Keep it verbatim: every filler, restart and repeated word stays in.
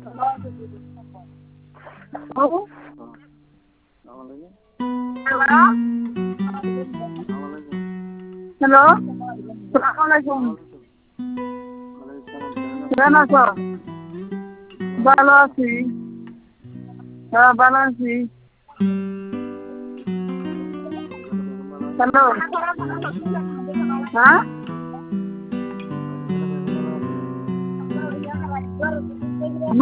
Hello, সালাম আলাইকুম। কেমন আছো? ভালো আছি। হ্যাঁ, ভালো আছি। হ্যালো, হ্যাঁ।